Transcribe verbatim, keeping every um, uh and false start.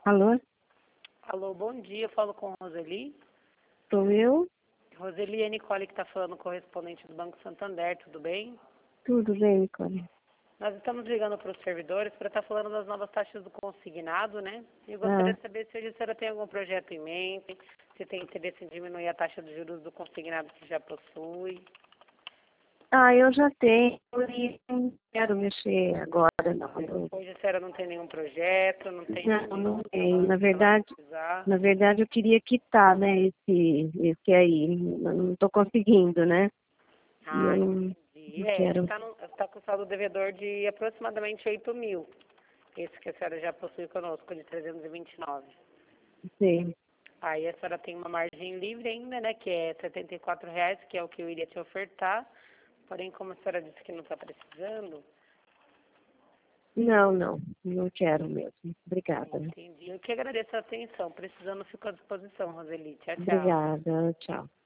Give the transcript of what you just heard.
Alô? Alô, bom dia. Eu falo com Roseli. Sou eu? Roseli, é a Nicole que está falando, correspondente do Banco Santander, tudo bem? Tudo bem, Nicole? Nós estamos ligando para os servidores para estar falando das novas taxas do consignado, né? E eu gostaria Ah, de saber se hoje a senhora tem algum projeto em mente, se tem interesse em diminuir a taxa de juros do consignado que já possui. ah, eu já tenho e não quero mexer agora, não. Eu, Hoje a senhora não tem nenhum projeto, não tem não, nenhum não tenho. Na que ela vai verdade, precisar. na verdade, eu queria quitar, né, esse, esse aí. Eu não estou conseguindo, né? E eu Ah, não, entendi. não É, quero. está tá com saldo devedor de aproximadamente oito mil. Esse que a senhora já possui conosco, de trezentos e vinte e nove. Sei. Aí a senhora tem uma margem livre ainda, né, que é setenta e quatro reais, que é o que eu iria te ofertar. Porém, como a senhora disse que não está precisando, Não, não, não quero mesmo. Obrigada. entendi. Eu que agradeço a atenção. Precisando, fico à disposição, Roseli. Tchau, tchau. Obrigada, tchau.